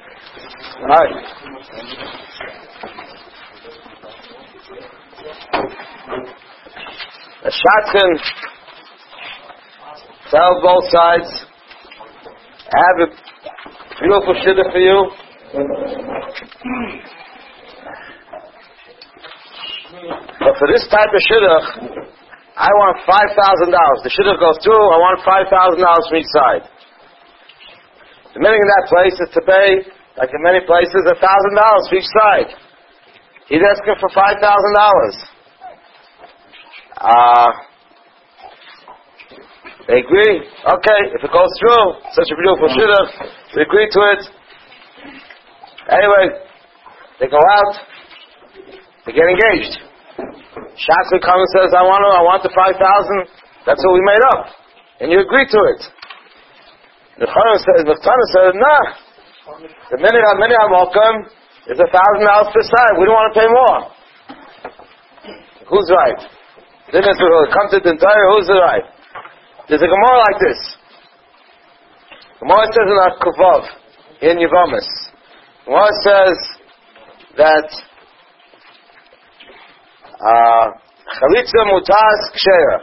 Alright. A shotgun tells both sides. I have a beautiful shidduch for you. But for this type of shidduch, I want $5,000. The shidduch goes through, I want $5,000 from each side. The meaning in that place is to pay, like in many places, $1,000 for each side. He's asking for $5,000. They agree. Okay, if it goes through, such a beautiful shidduch, we agree to it. Anyway, they go out, they get engaged. Shotgun comes and says, I want the 5,000. That's what we made up. And you agree to it. The Chana says, nah. The minute I'm welcome is $1,000 per side. We don't want to pay more. Who's right? Then it's come to the entire, who's the right? There's a Gemara like this. Gemara says in Kuvov, in Yevamis. Gemara says that Chalitza mutas ksheira.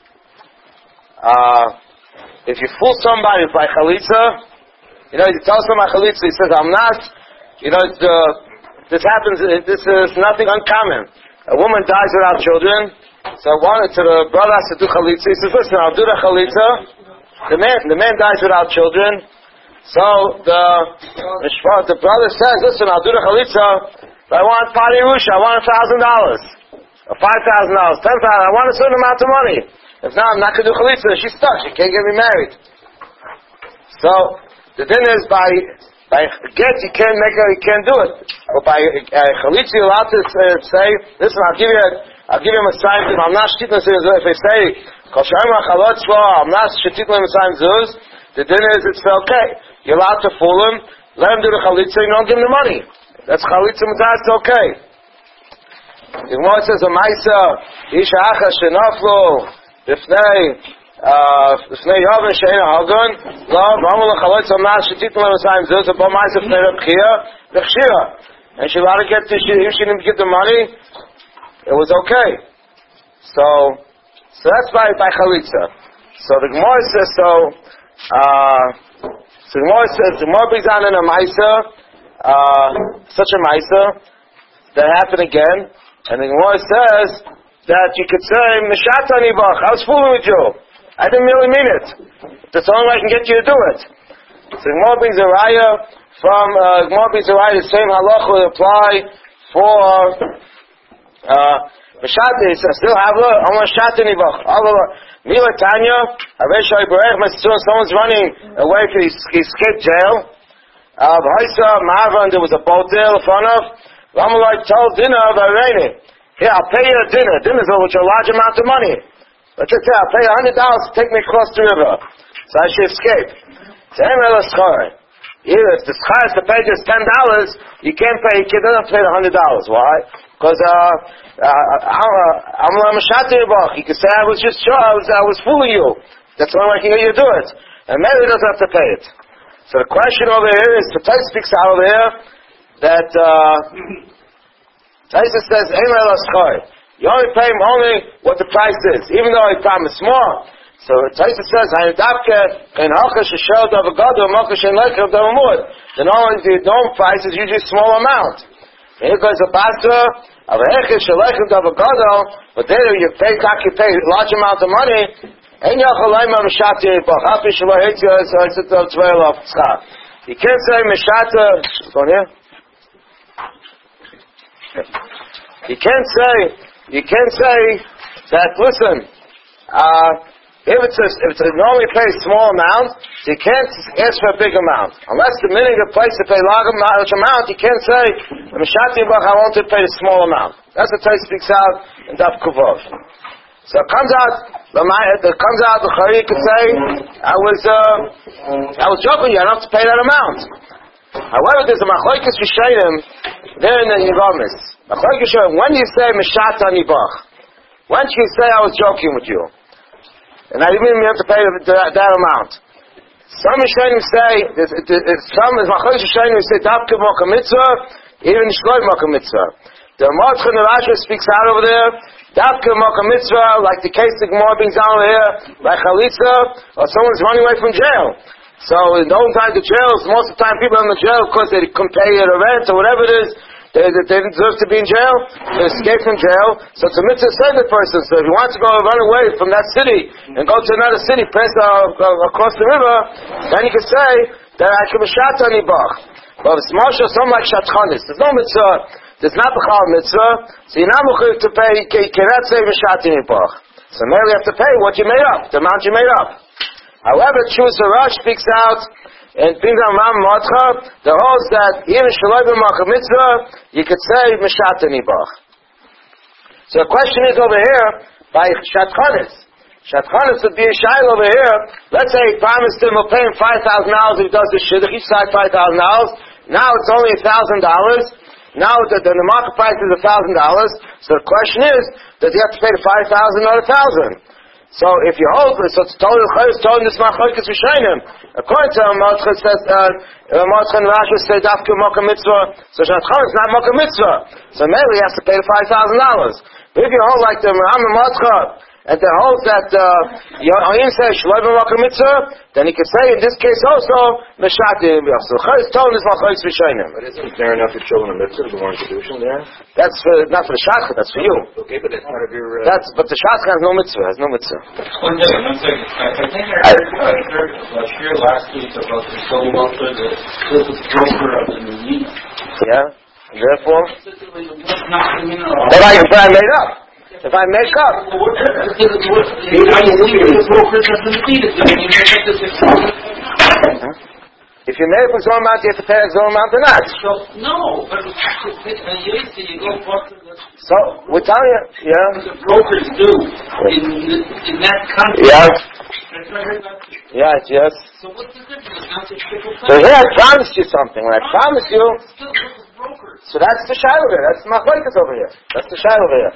If you fool somebody by Chalitza, you tell somebody Chalitza, he says, I'm not, this happens, this is nothing uncommon. A woman dies without children, so the brother has to do Chalitza. He says, listen, I'll do the Chalitza. The man dies without children, so the brother says, listen, I'll do the Chalitza, but I want Pari Rusha, I want $1,000. Or $5,000, $10,000, I want a certain amount of money. If not, I'm not going to do Chalitza. She's stuck. She can't get me married. So, the thing is, by get, you can't do it. But by Chalitza, you're allowed to say, listen, I'll give him a sign. I'm not shtitin if they say, I'm not shtitin zuz, the thing is, it's okay. You're allowed to fool him, let him do the Chalitza, you don't give him the money. That's Chalitza Mutar, it's okay. The Gemara says, "Amaisa isha acha shenaflu b'fnei Yavin she'ein hagun lo v'amul l'chalot zomas shetit l'masayim zuz abba ma'isa b'fnei Rebchia v'chshira." And she allowed to get if she didn't get the money, it was okay. So that's by chalitza. So the Gemara says the Gemara says the Gemara brings down in a ma'isa such a ma'isa that happened again. And the Gemara says that you could say, Mishatani Bach, I was fooling with you. I didn't really mean it. That's the only way I can get you to do it. So the Gemara brings a raya the same halacha would apply for Mishatani. I still have I want Mishatani Bach. Mila Tanya, someone's running away from he escaped jail. There was a boat there in front of. Ramalai told dinner of Irene, here, I'll pay you a dinner. Dinner's over a large amount of money. But I'll pay you $100 to take me across the river. So I should escape. So if the schar is to pay just $10, you can't pay, you don't have to pay the $100. Why? Because I'm a mashati bach. You can say I was just sure, I was fooling you. That's the only way I can get you to do it. And maybe he doesn't have to pay it. So the question over here is, the Tais speaks out over here, that Taisa says, you only pay him only what the price is, even though he promised more. So Taisa says, then only the dome price is usually a small amount. And here goes a basra of a hechesh shaleichem davagado, but there you pay large amount of money. You can't say mishata. Go here. You can't say that. Listen, if it's normally pay a small amount, you can't ask for a big amount. Unless the minute the place to pay large amount, you can't say Mishati Bach, I want to pay a small amount. That's what Tais speaks out in Daf Kuvov. So it comes out. The Chari could say, I was joking. You don't have to pay that amount. However, there's a Machlokes Rishonim there in the Yevamis. Machlokes Rishonim, when you say Mishat Anibach, when you say I was joking with you, and I didn't even have to pay that amount. Some Rishonim say, some Machlokas Rishonim say Dafka Moka Mitzvah, even Shloim Moka Mitzvah. The Mordechai Rashi speaks out over there. Dafka Moka Mitzvah, like the case the Gemara brings down over here, like Chalitza, or someone's running away from jail. So in the old time, the jails, most of the time people in the jail, of course, they can pay a rent or whatever it is. They deserve to be in jail. They escape from jail. So it's a mitzvah to save the person. So if you want to go run away from that city and go to another city, pass across the river, then you can say that I can be shot on Ibach. But it's marshal, something like Shatchanis. There's no mitzvah. There's not the Chal mitzvah. So you're not going to pay. You cannot save a shot in Ibach. So maybe you have to pay what you made up, the amount you made up. However, Chus Harash speaks out and brings down Ram Mordechai, the holds that even Shaloi b'Malchut Mitzvah, you could say Meshat Nibach. So the question is over here, by Shatchanis. Shatchanis would be a shail over here. Let's say he promised him we'll pay him $5,000 if he does the shidduch. Each side $5,000. Now it's only $1,000. Now the market price is $1,000. So the question is, does he have to pay the $5,000 or $1,000? So if you hold this, so it's told this Machlokes Rishonim. According to Mordechai says, Mordechai and Rashi say Dafka Moka Mitzvah. So Shatchanis is not Moka Mitzvah. So maybe he has to pay the $5,000. But if you hold like the Ram and Mordechai, and they hold that Yoim says Shaloi b'Malchut Mitzvah, then he could say in this case also Meshat Nibach. So Chayes told this Machlokes Rishonim. But isn't there enough to children a mitzvah to warrant kedushin there? That's not for the Shachar. That's for you. Okay, but that's part of your. But the Shachar has no mitzvah. Has no mitzvah. One second. I think I heard here last week about the soul welfare, the broker of the meat. Yeah. Therefore, but I made up. If I make up, if you make up a Zohar amount, you have to pay a Zohar amount or not. No, but you go so we're telling you, yeah. The brokers do in that country. Yeah. Yes. So what's the difference? So here I promised you something. When I promised you. So that's the shadow there. That's Machlokes over here. That's the shadow there.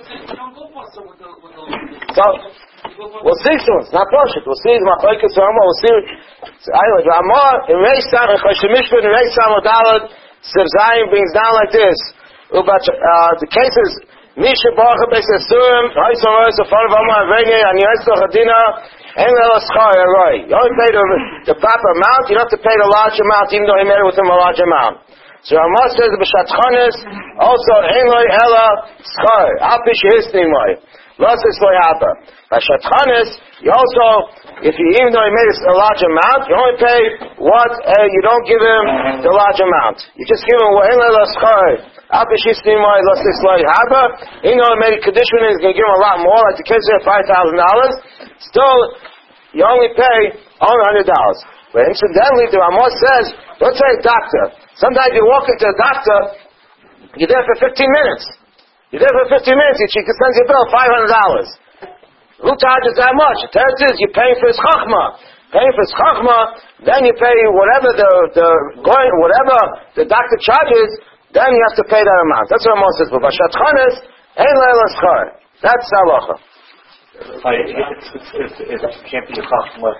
So we'll see soon. It's not bullshit. We'll see the Machlokes Ramah. We'll see. Anyway, Ramah in Reish Sam in Chashemishpah in Reish Sam Odalad Siv Zayin brings down like this. The case is Misha Baruch Beis Yisurim Ha'isam Rosh Afar V'Amar Aveni Ani Yisro Chadina En Ela Schar Eroi. You only pay the proper amount. You don't have to pay the large amount, even though he made it with him a large amount. So Ramah says b'Shatchanis also Ein Loi Ela Schar Api Shehisni Moi Losis Loi Haba. By Shatchanis, you also, even though he made a large amount, you only pay what you don't give him the large amount. You just give him Ein Loi Ela Schar Api Shehisni Moi Losis Loi Haba. Even though he made a condition, he's going to give him a lot more, like the case of $5,000. Still, you only pay only $100. But incidentally, the Ramah says, let's say a doctor. Sometimes you walk into a doctor, you're there for 15 minutes. He can send you a bill of $500. Who charges that much? The test is you're paying for his chachma. Then you pay whatever the doctor charges, then you have to pay that amount. That's what Ramah says. But Shatchanis, Ein Leila Schar. That's halacha. It can't be a chachma.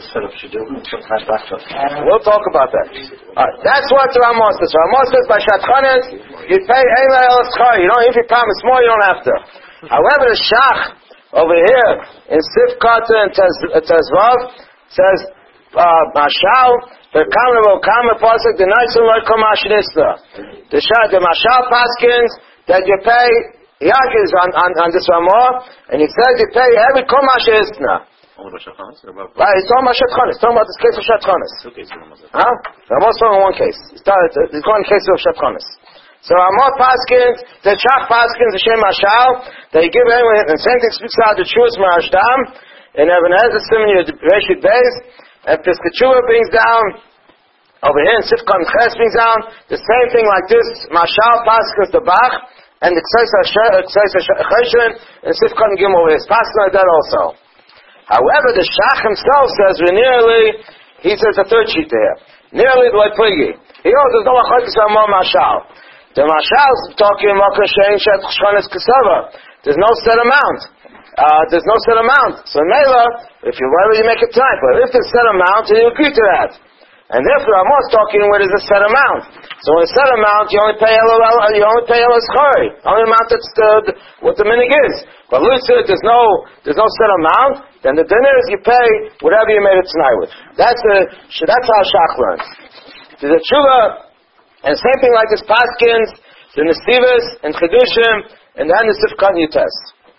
We'll talk about that. That's what the Ramah says. Ramah says by Shatchanis, you pay Ein Leila Schar. You don't, if you promise more, you don't have to. However, the Shach over here in Sif Kata and Tezvav says, Mashal, the Kama Pasuk, the Nice and Loi Komashinista. The Mashal Paskins that you pay Yagis on this Ramah, and he says you pay every Komashinista. Right, it's talking about Shatchanis. It's talking about this case of Shatchanis. Ramah's talking one case. It's one case of Shatchanis. So Ramah Paskins, the Shach Paskins, the Shem Mashal, they give anyone, and same thing speaks out the Chus Marashdam, and Even HaEzer Simon Reshit Beis, and Piskachua brings down, over here in Sifkan Ches brings down, the same thing like this, Mashal Paskins the Bach, and the Ksais HaCheshen, and Sifkan Gimel is Paskin like that also. However, the Shach himself says, he says a third sheet there. Nearly like Pligi. He also says, no Machlokes Ramah Mashal. The Mashal is talking about Kashen Shet Chshanis Kasava. There's no set amount. there's no set amount. So Mela, if you make it tonight, but if there's a set amount, then you agree to that. And therefore, I'm also talking where there's a set amount. So in a set amount, you only pay Elas Chari. Only amount that's what the minig is. But Lucy, there's no set amount, then the dinner is you pay whatever you made it tonight with. That's how Shach learns. There's a tshuva, and the same thing like this Paskins, the Nesivas, and Chedushim, and then the Sifkan Yutes.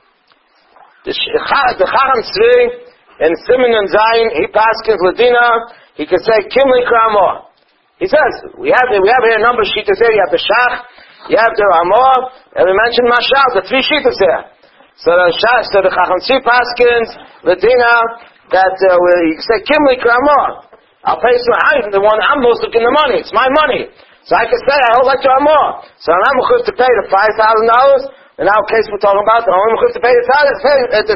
The Chacham Tzvi, and Simen and Zayin, he Paskins Ladina, he can say Kimli Kramo. He says we have here a number of shitas here. You have the Shach, you have the Ramah, and we mentioned Mashal. The three shitas here. So the Shach, so the Chacham Tzvi Paskins, Ladina, that you can say Kimli Kramo. I'll pay some higher than the one I'm most looking the money. It's my money, so I can say I hold like to Ramah. So I'm going to pay the $5,000. In our case, we're talking about the only going to pay the $1,000.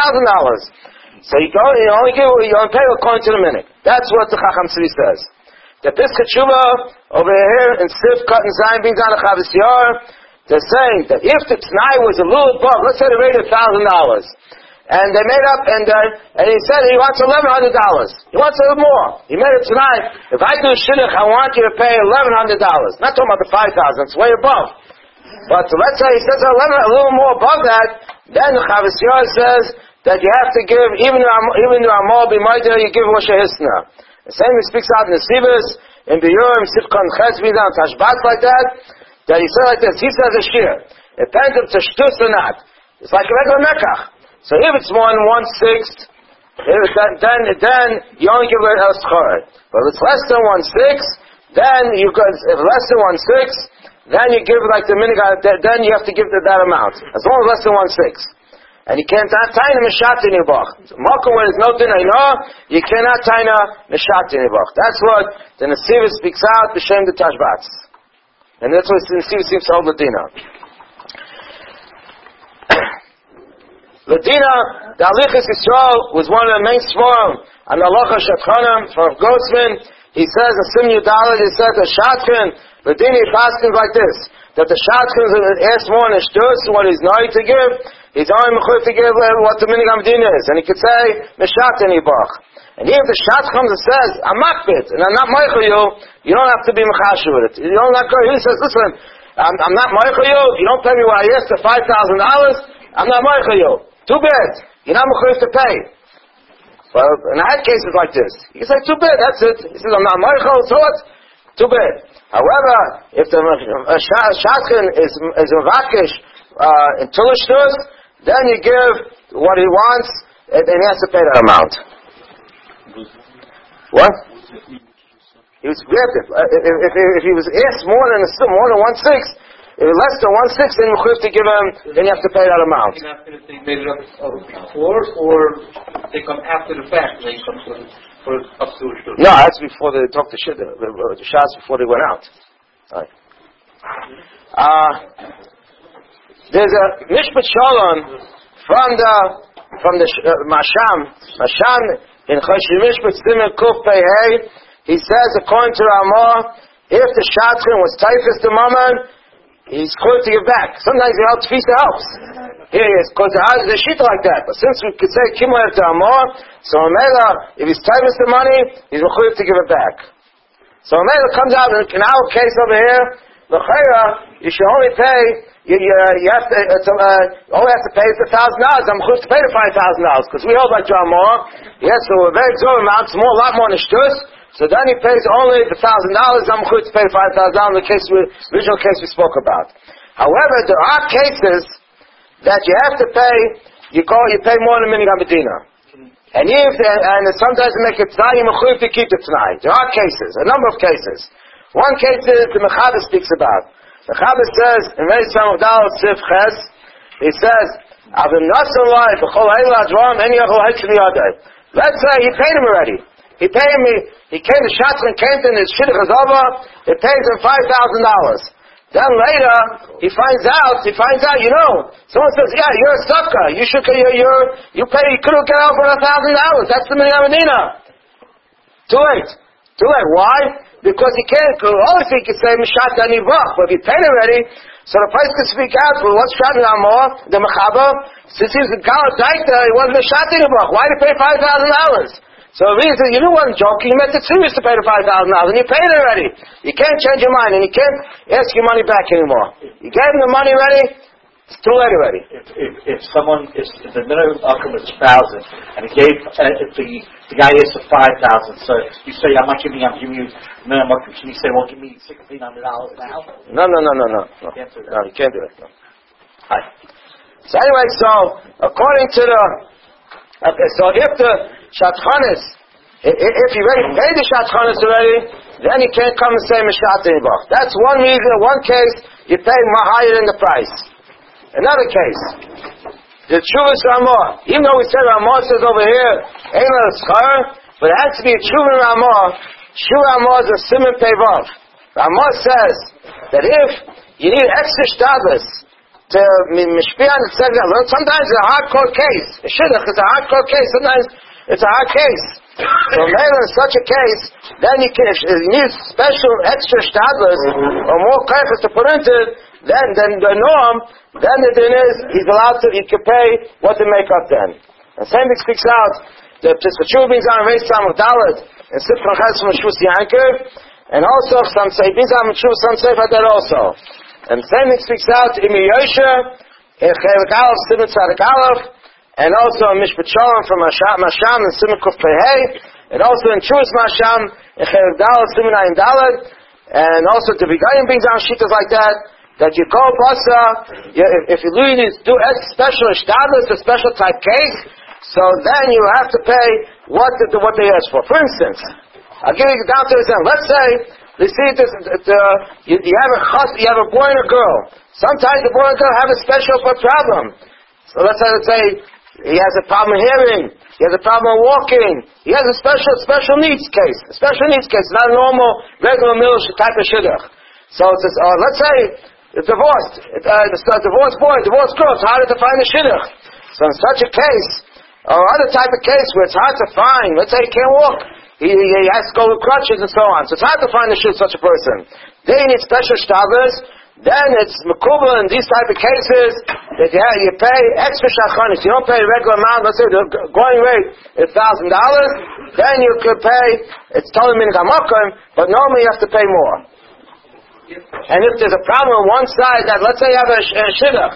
So you only pay according to the minute. That's what the Chacham Tzvi says. The Piskei Tshuva over here in Sif Cut and Zayin being down to Chavis Yar, they're saying that if the T'nai was a little above, let's say they rated $1,000, and they made up, and he said he wants $1,100. He wants a little more. He made it tonight. If I do shidduch, I want you to pay $1,100. Not talking about the $5,000. It's way above. But let's say he says a little more above that, then the Chavis Yar says that you have to give, even to Amal B'Maida, you give Moshe Hisna. The same he speaks out in the Sivas, in B'Yorim, Sifkan Chetz, B'Dan, Tashbat like that he said like this. He says a shir. It depends if it's a shtus or not. It's like a regular mekach. So if it's more than 1/6, then you only give it a schar. But if it's less than 1/6, then if less than 1/6, then you give like the minig, then you have to give that amount. As long as less than 1/6. And you can't tie a mishat in your bach. Malkum where there's no dinner, you cannot tie a mishat in your bach. That's what the Nesiva speaks out, b'shem the Tashbats. And that's what the Nesiva seems to hold Ladina. Ladina, the Alichas Yisrael was one of the main svarim on the Halacha Shatchanim from Grossman. He says in Sim Yudalit, he says the Shatchan, Ladina Paskins like this, that the Shatchan asks more in the shtus what he's knowing to give. He's only mechuyev to give what the minig Hamdina is, and he could say mishat in ibach. And if the shat comes and says I'm makbid and I'm not meichel you don't have to be mechasher with it. You don't have to go. He says, listen, I'm not meichel you don't pay me what I asked, the $5,000. I'm not meichel you. Too bad. You're not mechuyev to pay. Well, and I had cases like this. He said, too bad. That's it. He says, I'm not meichel. So what? Too bad. However, if the shatkin is a vakish in Tulishtus, then you give what he wants, and he has to pay that amount. What? He was granted. If he was asked more than 1/6, if it's less than 1/6, then you have to give him. Then you have to pay that amount. If they made it up before, or they come after the fact, they come for up to the No, that's before they talked to shit. The shots before they went out. Right. There's a Mishpat Shalom from the Masham in Chosh Mishpat Simen Kuf Pei Hey. He says, according to Ramah, if the Shatchan was typhus the Mammon, he's going to give back. Sometimes the Al Tfisa helps. Here he is, because there's a sheet like that. But since we could say Kimler to Ramah, so Amela, if he's typhus the money, he's going to give it back. So Amela comes out in our case over here. L'chayra, you should only pay. You have to. Only have to pay the $1,000. I'm going to pay the $5,000 because we hold like Ramah. Yes, so a very exorbitant amount. It's a lot more than shtus. So then he pays only the $1,000. I'm going to pay the $5,000. The original case we spoke about. However, there are cases that you have to pay. You pay more than a minig Medina. And sometimes they make it tonight. You're mechuyev to keep it tonight. There are cases, a number of cases. One case is the Mechaber speaks about. The Mechaber says in Reis Samudal Sif Ches, he says, "Avim nasan lai b'chol ha'ila adram any achol ha'chli adai." Let's say he paid him already. He paid him. He came to Shatchan, came to his shidduch hazava. He pays him $5,000. Then later he finds out. Someone says, "Yeah, you're a sucker. You should. You pay. You couldn't get out for $1,000. That's the minyan medina." Too late. Why? Because he can't. Obviously, he can say mishat anivach, but if he paid already, So the price could speak out, well, what's Shabbat Amor, the Mechaber, since he was a Galat Daikta, he wasn't a Shatin Abach. Why did he pay $5,000? So the reason you didn't want joking, you meant it serious to pay the $5,000, and you paid it already. You can't change your mind, and you can't ask your money back anymore. You gave him the money already, it's too late already. If the minimum income is 1,000, and he gave, the guy asked for 5,000, so you say, I'm giving you minimum income, can you say, well, give me $1,600 now? No. You can't do that. No, you can't do it. No. Right. So anyway, according to the, so if the Shatchanis, if you already paid the Shatchanis already, then you can't come and say Meshat anymore. That's one reason, one case, you pay higher than the price. Another case, the Tshuvas Ramah, even though we said Ramah says over here, Ein La Schar, but it has to be a Tshuvah Ramah. Tshuvah Ramah is a Siman Pevav. Ramah says that if you need extra shtadlis to mishpia on the second, sometimes it's a hardcore case. A shidduch is a hardcore case. Sometimes it's a hard case. So maybe in such a case, then you need special extra shtadlis or more careful to put into it. Then the norm, then the din is he can pay what to make up then. And same thing speaks out the Tshuvah brings on Reis Samach Dalet and Sifra Ches from Shus Yankov, and also some say brings on Tshuvah, some say that also. And same thing speaks out in Yosha, in Chelik Aleph, Simon Tzadik Aleph, and also in Mishpat Shalom from Masham and Simon Kuf Pehei, and also in Tshuvas Masham, in Chelik Dalet, Simon Ayin Dalet, and also the Vigayim brings on Shitas like that you call Basa, if you need to do a special Shtadlis, a special type case, so then you have to pay what they ask for. For instance, I'll give you down to this end. Let's say, you have a boy and a girl. Sometimes the boy and girl have a special problem. So let's say he has a problem hearing, he has a problem walking, he has a special needs case. A special needs case, not a normal, regular mill type of shidduch. So it says, let's say, it's divorced. It's a divorced boy, divorced girl. It's harder to find a shidduch. So in such a case, or other type of case where it's hard to find, let's say he can't walk, he has to go with crutches and so on. So it's hard to find a shidduch such a person. Then you need special shtadlis. Then it's mekubal in these type of cases that you pay extra shachanis. You don't pay a regular amount. Let's say the going rate is $1,000. Then you could pay. It's totally minhag hamakom, but normally you have to pay more. And if there's a problem on one side, that let's say you have a shidduch,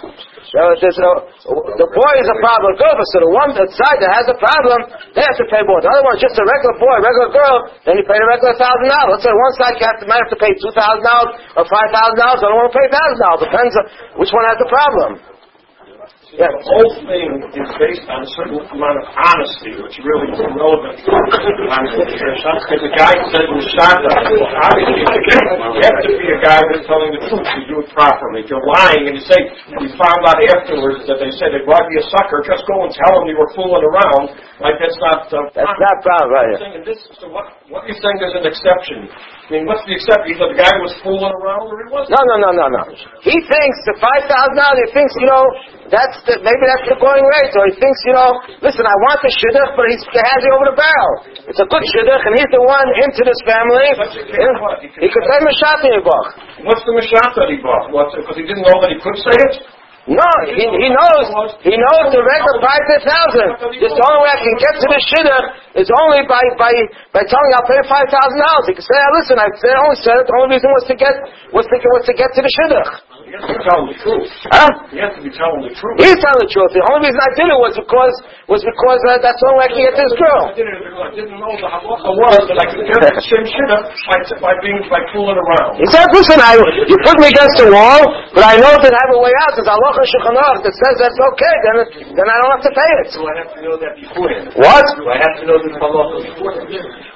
the boy is a problem girl, but so the side that has a problem, they have to pay more. The other one, just a regular boy, regular girl, then you pay the regular $1,000. Let's say one side you might have to pay $2,000 or $5,000. I don't want to pay $1,000. Depends on which one has the problem. Yeah. The whole thing is based on a certain amount of honesty, which really is relevant because the guy said in the shotgun, obviously you have to be a guy that's telling the truth. You do it properly. If you're lying and you say, we found out afterwards that they said they brought you a sucker, just go and tell them you were fooling around. Like that's not proper, right? So what do you think is an exception? I mean, what's the exception? Either the guy was fooling around or he wasn't. No. He thinks the $5,000, he thinks, maybe that's the going rate. Or he thinks, listen, I want the shidduch, but he has it over the barrel. It's a good shidduch, and he's the one into this family. He could say Meshat Yibach. What's the Meshat that he bought? Because he didn't know that he could say it? No, he knows the regular price is 1,000. Just the only way I can get to the shidduch is only by telling you I'll pay $5,000. He can say, listen, I only said it. The only reason was to get to the shidduch. He has to be telling the truth. Huh? He has to be telling the truth. He's telling the truth. The only reason I did it was because that's the only way I can get to this girl. I didn't know the halacha was that I could get the same shidduch by fooling around. He said, listen, you put me against the wall, but I know that I have a way out. There's halacha Shulchan Aruch that says that's okay. Then I don't have to pay it. So I have to know that beforehand. What? Do I have to know this halacha beforehand?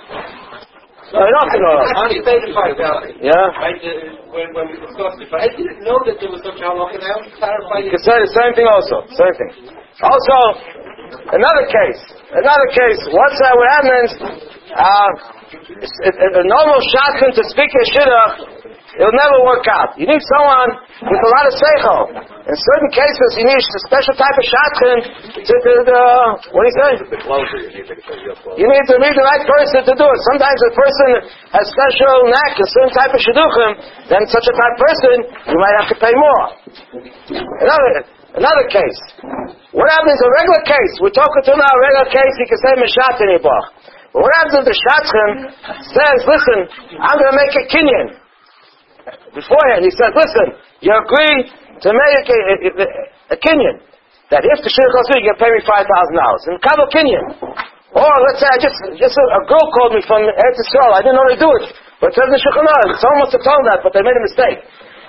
No, you don't have to know. I only paid the $5,000. Yeah. When we discussed it, but I didn't know that there was such halacha. I only clarified it. You can say the same thing also. Same thing. Also, another case. What happens? A normal shotgun to speak a shidduch it'll never work out. You need someone with a lot of seichel. In certain cases, you need a special type of shadchan what do you say? You need the right person to do it. Sometimes a person has special knack, a certain type of shidduchim, then such a type of person, you might have to pay more. Another case. What happens in a regular case? We're talking to now a regular case, you can say Meshat in Ibach. But what happens if the shadchan says, listen, I'm going to make a kinyan. Beforehand, he says, listen, you agree to make a kinyan. That if the shidduch goes through, you can pay me $5,000. And Kabul kinyan. Or let's say, a girl called me from Eretz Yisrael. I didn't know they do it. But it says in Shulchan Aruch, someone must have told that, but they made a mistake.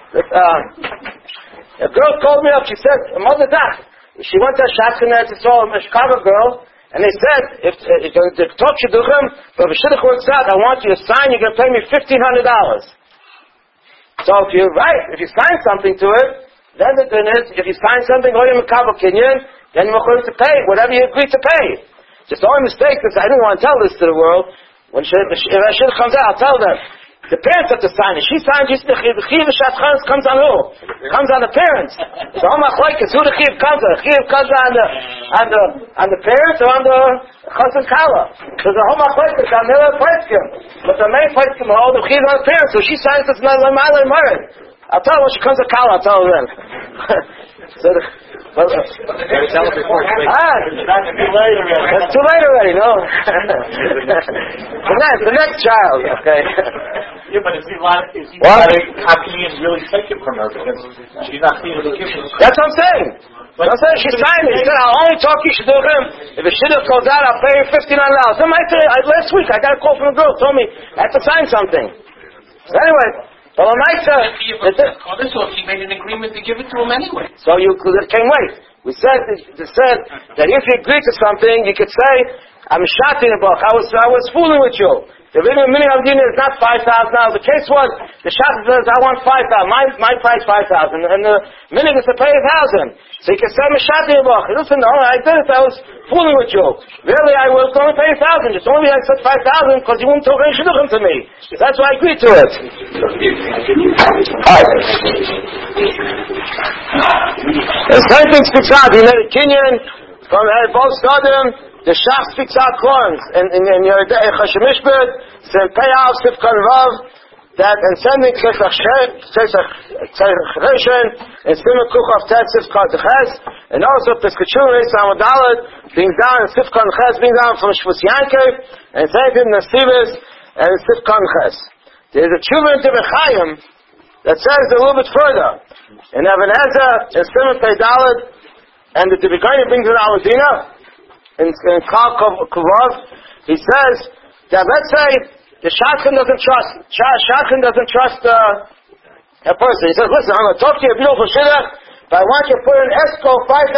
A girl called me up, she said, Mother Dach, she went to a shadchan Eretz Yisrael, a Chicago girl, and they said, if the talk shidduchim, but if a shidduch works out, I want you to sign, you're going to pay me $1,500. So if you sign something to it, then the thing is, if you sign something, or you're Makabel Kinyan, then you're going to pay whatever you agree to pay. Just the only mistake is I didn't want to tell this to the world. When if a shidduch comes out, I'll tell them. The parents have to sign it. She signs, the chiv shatchanos comes on who? Comes on the parents. So how much like is who the chiv comes on? The chiv comes on the parents or on the chazan kala? So the whole like is on the other paiskim. But the main paiskim hold the chiv on the parents. So she signs this ma'alei marin. I'll tell her when she comes to kala. I'll tell her then. So That's too late already. That's too late already, no? the next child, okay. Yeah, but how can you really take it from her? Because she's not seeing the gift. That's what I'm saying. She signed it. She said, I'll only talk you shidduchim. If a shidduch goes out, I'll pay you $1,500. Last week, I got a call from a girl, told me I had to sign something. So anyway, well, he made an agreement to give it to him anyway. So you can't wait. We said that if you agree to something, you could say, I'm shouting about I was fooling with you. The minimum of the union is not $5,000. The case was the shouting says I want $5,000. My price $5,000, and the minimum is to pay $1,000. So you can say I'm shouting about. Listen, I did it. I was fooling with you. Really, I was going to pay $1,000. Just only I said $5,000 because you wouldn't talk any shidduchim to me. That's why I agreed to it. Alright. The same thing speaks out. He made a kinyan from both Sodom. The Shach speaks out Korans in Yeridei Chashemishbet, Sim Peyav, Sifkan Vav, that in sending Tzesach Reshen, and Simon Kuchav Tet, Sifkan Ches, and also Piskachur, Samadalat, being down, and Sifkan Ches being down from Shvus Yankev, and sending Nasibis, and Sifkan Ches. There's a Tshuva in Tibechayim that says a little bit further. In Even Ezer, in Simon Peidalat, and the Tibechayim brings in Aladina, in Chal Kuvov, he says that let's say the shadchan doesn't trust a person. He says, listen, I'm going to talk to you a beautiful shidduch, but I want you to put in escrow $5,000.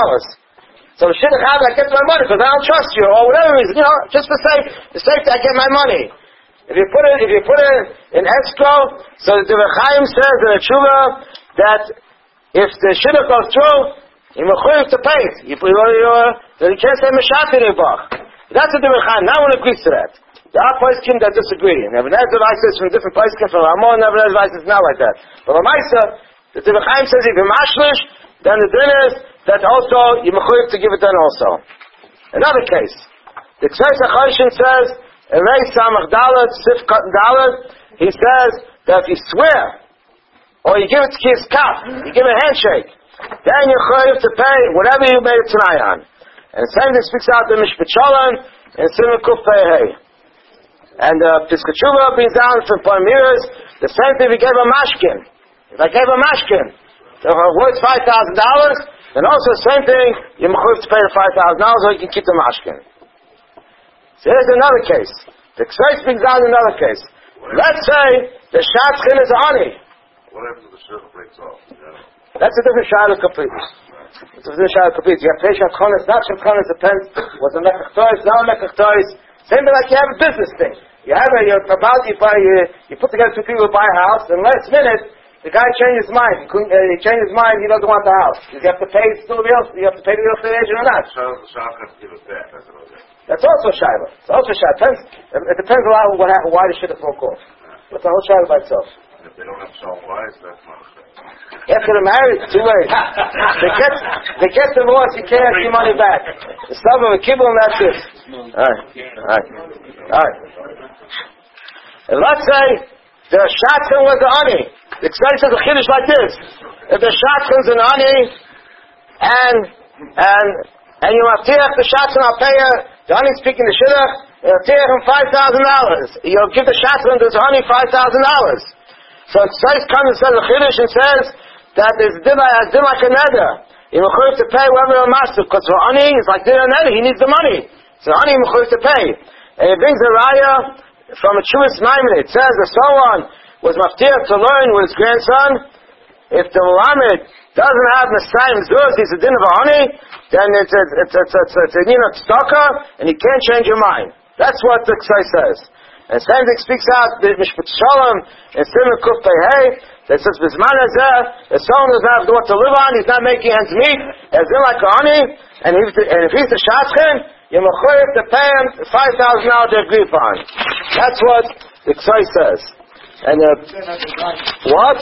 So the shidduch I get my money because I don't trust you, or whatever reason, just for safety I get my money. If you put it in escrow, so the Rechaim says in the Tshuva that if the shidduch goes through, you mechuyev to pay it. You can't say Meshat in Ibach. That's a different Chaim. No one agrees to that. There are poskim that disagree. Nevertheless, advices from different poskim, from Ramon, nevertheless, advices not like that. But Lamaisa, the Divin Chaim says if you're mashlish, then the din is that also you mechuyev to give it then also. Another case. The Ksais HaChoshen says, Erei Samach Dalet, Sif Dalet, he says that if you swear, or you give it to Kis Kaf, you give a handshake, then you're chayav to pay whatever you made it tonight on. And the same thing speaks out in Mishpat Shalom and Simon Kuf Pei. And Piskachuva brings down from Palmyras the same thing we gave a mashkin. If I gave a mashkin, so worth $5,000, then also the same thing you're chayav to pay the $5,000 or you can keep the mashkin. So here's another case. The Ksais brings down another case. Let's say the shadchan is a honey. What happens if the shidduch breaks off? That's a different shayla completely. It's a different shayla completely. You have patient chonis, not chonis, depends. Was a mekach tois, not a mekach tois. Same thing like you have a business thing. You put together two people to buy a house, and last minute, the guy changed his mind. He changed his mind, he doesn't want the house. Does he have to pay still the else? You have to pay the real estate agent or not? The shop has to give it back. That's also shayla. It's also shayla. It depends a lot on why the shit broke off. It's a whole shayla by itself. If they don't have salt wise, that's not okay. After they're married, too late. They get divorced, you can't ask your money back. The stuff of a kibble and that's it. Alright. And let's say the shotgun was the honey. The Ksai says a chiddush like this. If the shotgun's an honey, and you have to take the shotgun, I'll pay you, the honey speaking the shidduch, you'll take him $5,000. You'll give the shotgun to the honey $5,000. So Ksai comes and says a chiddush and says that there's din like a neder. You're mechuyev to pay whoever you're master, because for honey, it's like din a neder, he needs the money. So honey, you're mechuyev to pay. And he brings a raya from a Jewish Maimon. It says that someone was maftir to learn with his grandson. If the Muhammad doesn't have Messiah Zuz, he's a din of a honey, then it's a din of tzedakah, and he can't change your mind. That's what the Ksai says. And same thing speaks out the Mishpat Shalom and Simon Kuf Pei that says Bizman Hazeh, that someone doesn't have what to live on, he's not making ends meet, as in like a honey, and if he's a shotgun, you're mechuyev to pay him $5,000 they agree upon. That's what the Ksai says. And what?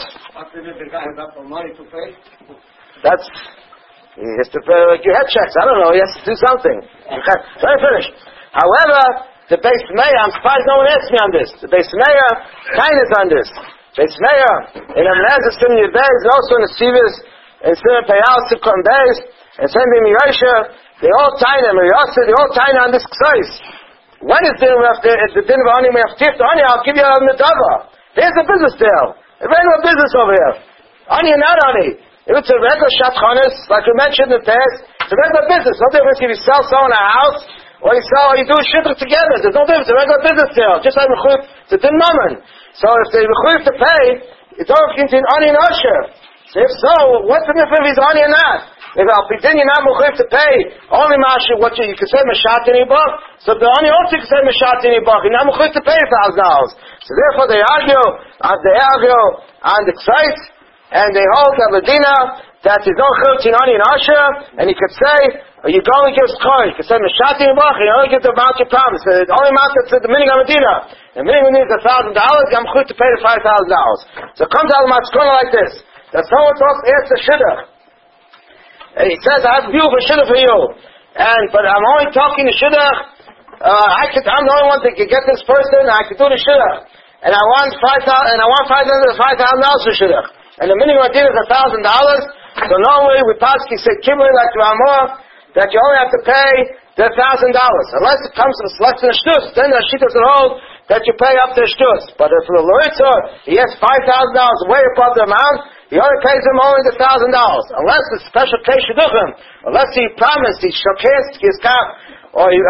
That's he has to pay like your head checks. I don't know. He has to do something. Let me finish. However, the Beis Meir, I'm surprised no one asked me on this. The Beis Meir kind is on this. Beis Meir in Amnez Sim Yibez, also in the Sivas, and Sim Peyal Sivkon Beis, and Sim B'Mirosha, they all tie them. They all tie on this Ksais. When is the din of honey? We have to honey. I'll give you a medava. Here's a business deal. A regular business over here. Honey and not honey. If it's a regular shatchanis, like we mentioned in the past, it's a regular business. No difference if you sell someone a house, or you do a shidduch together. There's no difference. It's a regular business deal. Just like mechuyev, it's a din mammon. So if they mechuyev to pay, it's all between honey and usher. So if so, what's the difference if he's honey or not? If Al Pidin you're not mechuyev to pay, only masha what you can say Meshatini Bach, so the honey also can say Meshatini Bach. You're not mechuyev to pay $1,000. So therefore they argue on the Ksais, and they hold Abedina that there's no chiluk between honey and usher, and he could say, you can only give scoring. You can say Meshatini Bach, you only give the amount you promise. So the only amount that's the meaning of Medina. The meaning is $1,000, I'm mechuyev to pay the $5,000. So it comes out of Matzkona like this. That someone asks the shidduch. And he says, I have a beautiful shidduch for you. But I'm only talking to shidduch. I'm the only one that can get this person, I can do the shidduch. And I want $5,000 for shidduch. And the minimum I did is $1,000. So normally we possibly say, Kimberly, like Ramah, that you only have to pay the $1,000. Unless it comes to the selection of shtus, then the sheet doesn't hold that you pay up the shtus. But if the Loritza, he has $5,000 way above the amount, he only pays him only the $1,000. Unless the special case shidduchim, unless he promised, he shokes his cap, or he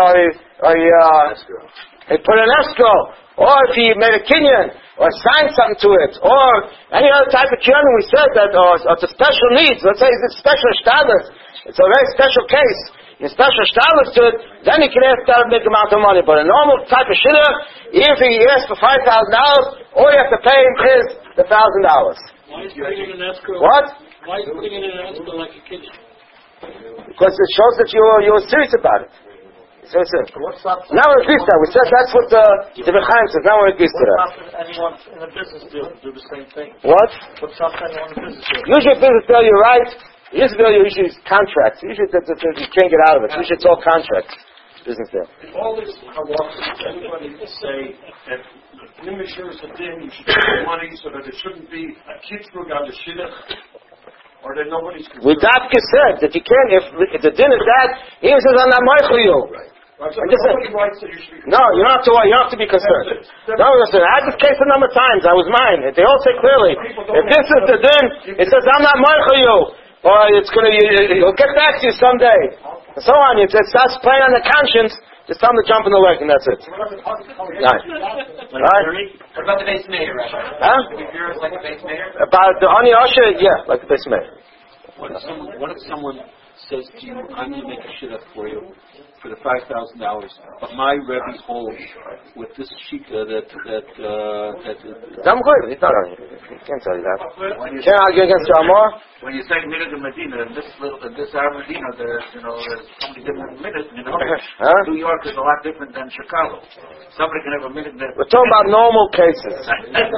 put an escrow, or if he made a kinyan, or signed something to it, or any other type of kinyan, we said that, or it's a special needs, let's say it's a special status, it's a very special case, in special status to it, then he can ask that a big amount of money. But a normal type of shidduch, even if he asks for $5,000, all you have to pay him is the $1,000. Why is he putting in an escrow? What? Why is he putting in an escrow like a kid? Because it shows that you're serious about it. So now we're agreed to that. We said that's what the B'chaim says. Now we're agreed to that. Anyone in a business deal do the same thing? What? What's up to anyone in a business deal? Usually a business deal, you're right. Usually contracts. Usually you can't get out of it. Usually it's all contracts. Business deal. All this halacha, everybody say that Nimishur is a din, you should pay money so that it shouldn't be a kitzbug on the shidduch, or that nobody's concerned. We Dafka said that you can't, if the din is that, he says, I'm not moichel you. Right, so nobody writes that you should be concerned. No, you don't have to worry, you don't have to be concerned. No, listen, I had this case a number of times, I was mine. They all say clearly, if this is the din, it says, I'm not moichel you. Or you'll get back to you someday. And so on. It starts playing on the conscience. Just tell them to jump in the leg, and that's it. Right. What about the base mayor, Rabbi? Huh? If you're like a base mayor? About the Ani Asher, yeah, like the base mayor. What if someone says to you, I'm going to make a shidduch for you, for the $5,000. But my Rebbe holds with this shita that I'm good. He's not on. He can't tell you that. Can't argue against Jamor. When you say minute in Medina, in this our Medina, there's so many different minutes. New York is a lot different than Chicago. Somebody can have a minute. We're talking about normal cases.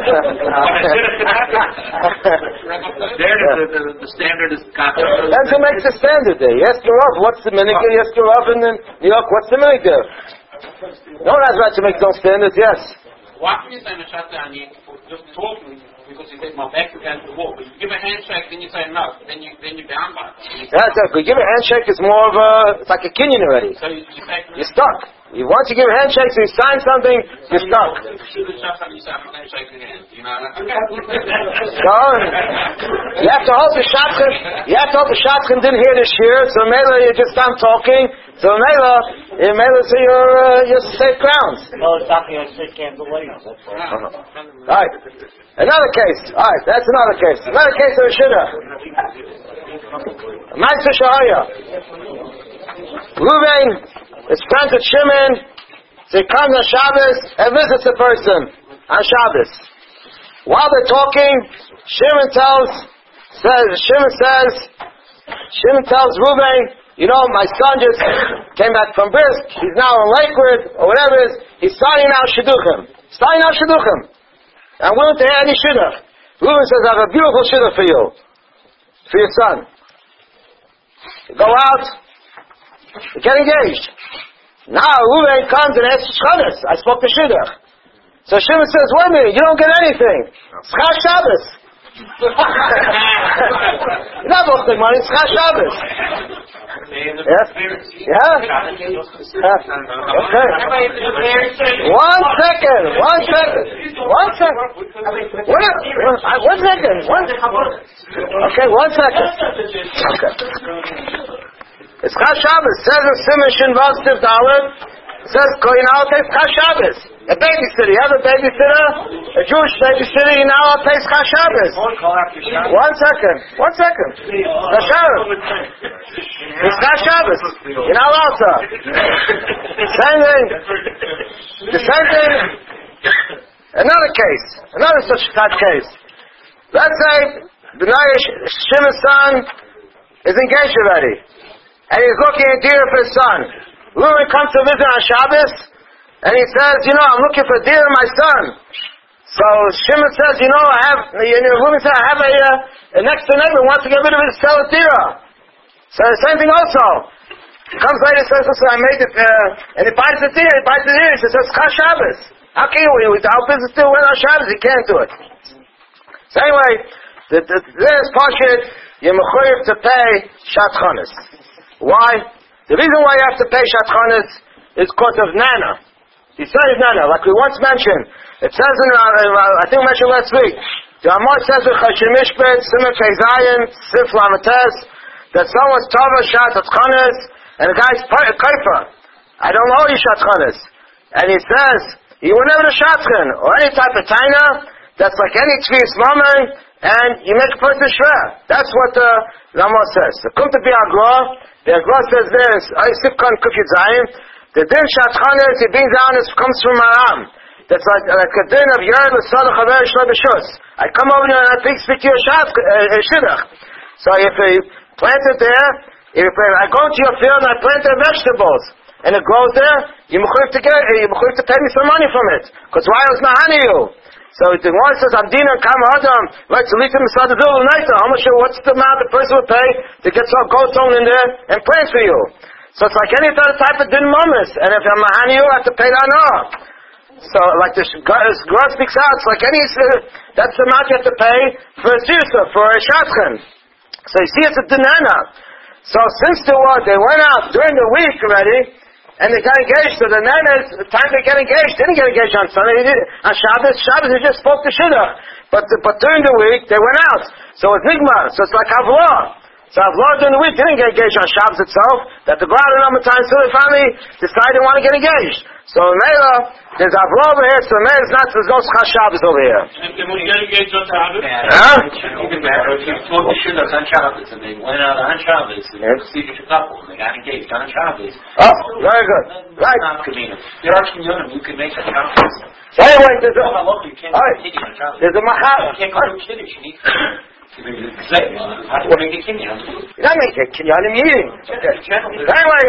There, the standard is. That's who makes the standard there. Yes, you're up. What's the minute? Yes, you're up in New York. What's the minute there? No one has right to make those standards. Yes. Why can you say just talking because you take my back against the wall? But you give a handshake, then you say no. Then you're down by it. That's it. If you give a handshake, it's more of it's like a kinyan already. So you're stuck. Once you give a handshake, so you sign something, you're stuck. So, you have to hope the shotgun didn't hear the shear, so maybe you just stop talking, so maybe you're safe grounds. No, it's not going to can't delay. Alright. Another case. Alright, that's another case. Another case of a shidduch. Ma'aseh Shahaya. Reuven is friends with Shimon. They come on Shabbos and visits a person on Shabbos. While they're talking, Shimon tells Reuven, my son just came back from Brisk. He's now in Lakewood or whatever it is. He's starting out shidduchim. I'm willing to hear any shidduch. Reuven says, I have a beautiful shidduch for you, for your son. You go out, you get engaged. Now Reuven comes and asks Shabbos. I spoke to shidduch. So Shimon says, wait a minute, you don't get anything. Schar Shabbos. You're not supposed to take money, Schar Shabbos. Yes? Yeah? Okay. One second. Okay, 1 second. Okay. It's Schar Shabbos. Says in Simon Shin Vav Tiv Dalet. Says Kohen Al takes Schar Shabbos. A babysitter. You have a babysitter, a Jewish babysitter. You now takes Schar Shabbos. 1 second. Schar Shabbos. It's Schar Shabbos. You're not allowed to. The same thing. Another case. Another such case. Let's say Shimon's son is engaged already. And he's looking at deer for his son. Reuven comes to visit on Shabbos, and he says, I'm looking for deer in my son. So Shimon says, Reuven says, I have a next door neighbor who wants to get rid of his sell a deer. So the same thing also. He comes later and says, listen, I made it, and he buys the deer. He says, it's Schar Shabbos. How can you, our business still went on Shabbos? He can't do it. So anyway, this portion, you're mechuyev to pay Shatchanis. Why? The reason why you have to pay Shatchanis is because of Nana. He says Nana, like we once mentioned. It says I think we mentioned last week. The Amor says in Chashim Mishpet, Simon Feizayin, Sif Lamates, that someone's Tava Shatchanis, and the guy's Kaifa. I don't owe you Shatchanis. And he says, you were never a Shatchan, or any type of Taina, that's like any Tzvius Mammon, and you make a person Shver. That's what the Rama says. So come to be Agra. The Agra says this, Sifkan Kufyat Zayin, the din Shatchanis, he brings down, comes from Aram. That's like a din of Yered L'Sadach Haver Shlo B'Shus. I come over here and I speak to your Shidduch. So if you plant it there, I go to your field and I plant their vegetables, and it grows there, you mechuyev to pay me some money from it. Because why was Mahani you? So the one says, Abdina Kam Adam, right, so Lisa Masad Zul Naita, how much, what's the amount the person would pay to get some goat sown in there and plant for you? So it's like any other type of din mamas, and if I'm Mahani you, I have to pay that now. So like the Gemara speaks out, it's like any, that's the amount you have to pay for a sirsa, for a shatchan. So you see it's a dinana. So since they went out during the week already, and they got engaged, so the nanas, the time they get engaged, didn't get engaged on Sunday, on Shabbos they just spoke to Shidduch. But during the week, they went out. So it's Nigmar, so it's like Havlah. So Avlod during the week didn't get engaged on Shabbos itself. That the God and Ramadan so the family decided they want to get engaged. So Mela, there's Avlod over here, so Mela is not, there's no Schach Shabbos over here. And they will get engaged on Shabbos? Huh? Even better, if you smoke the shidduch on Shabbos and they went out on Shabbos and they received a couple and they got engaged on Shabbos. Oh, very good. Right. There are communities you can make a Shabbos. So anyway, there's a There's there's a Machal. You can't go to Kiddush. You need how do you make a kinyan? You don't make a kinyan meeting. Anyway,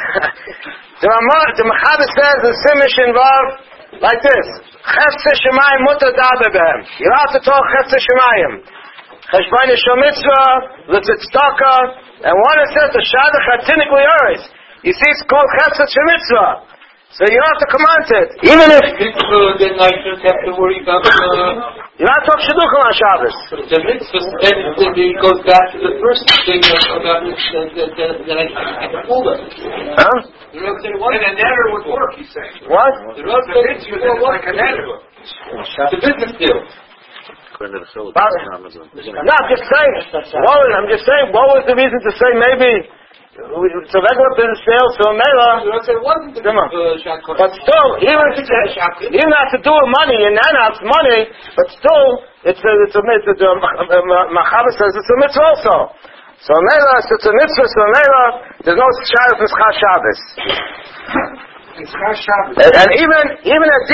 the Machal says the Simish involved like this. Chefse Shemayim mutar daber behem. You're allowed to talk Chefse Shemayim. Cheshbon Yishol Mitzvah, L'Tzitztaka, and one it says the Shadach Hatinik L'Yoris. You see, it's called Chefse Mitzvah. So you don't have to command it. Even if then I just have to worry about you're not talking Shidduchim on Shabbos. the mitzvah, then it goes back to the first thing about that I can pull them. Huh? The Rav said, what? And a netter would work, he's saying. What? The Rav said, it's like a netter. It's a business deal. No, I'm just saying. What was the reason to say maybe it's a regular business sale, so Mela. The Rav said, it wasn't but still, even not to do with money, and not money, but still, it's a mitzvah. Machaber says it's a mitzvah also. So Mela, it's a mitzvah. So Mela, there's no Shabbos and Schach Shabbos. And even a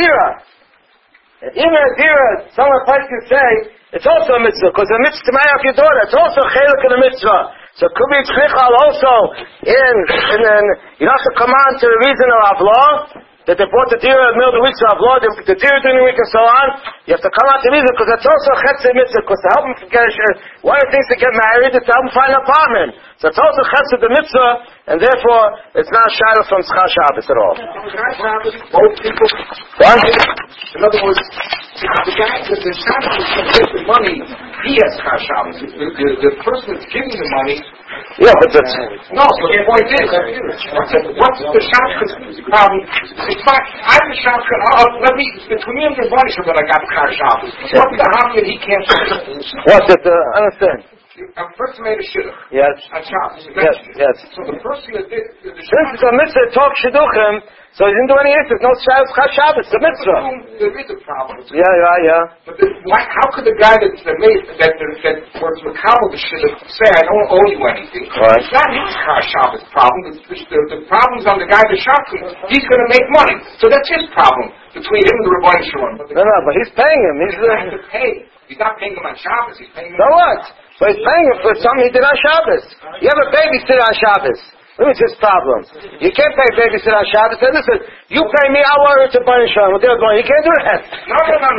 dira, someone can say it's also a mitzvah because a mitzvah to marry off your daughter. It's also a chelik in a mitzvah. So it could be tzrichal also in you have to come on to the reason of Avlah that they brought the dira in the middle of the week, so Avlah the dira during the week and so on. You have to come out to the reason because that's also a chetzah mitzvah because to help them get one of the things to get married is to help them find an apartment. So it's also chetzah the mitzvah, and therefore it's not a shadow from Schach Shabbos at all. Both people. What? In other words, the guy that the Shabbos is going to get the money, he has Schach Shabbos. The person that's giving the money. Yeah, but that's No, so the point is, what's the Shabbos problem? It's not, I'm the Shabbos, let me, the community money so that I got Schach Shabbos. What's the harm that he can't what's it? Understand? A person made a shidduch. Yes. On Shabbos. Yes. So the person that did the Since it's a mitzvah to talk shidduchim, so he didn't do any interest. No Shabbos, the mitzvah. There is a problem. Yeah. But how could the guy that was Makabel the shidduch say, I don't owe you anything? Right. It's not his Shabbos problem. The problem's on the guy that shot him. He's going to make money. So that's his problem between him and the Rabbi Shalom. No, but he's paying him. He's going to have to pay. He's not paying him on Shabbos. He's paying him So what? But he's paying him for something he did on Shabbos. You have a babysitter on Shabbos. What's his problem? You can't pay a babysitter on Shabbos. Say, listen, you pay me, I'll worry to buy Shalom. You can't do that. No.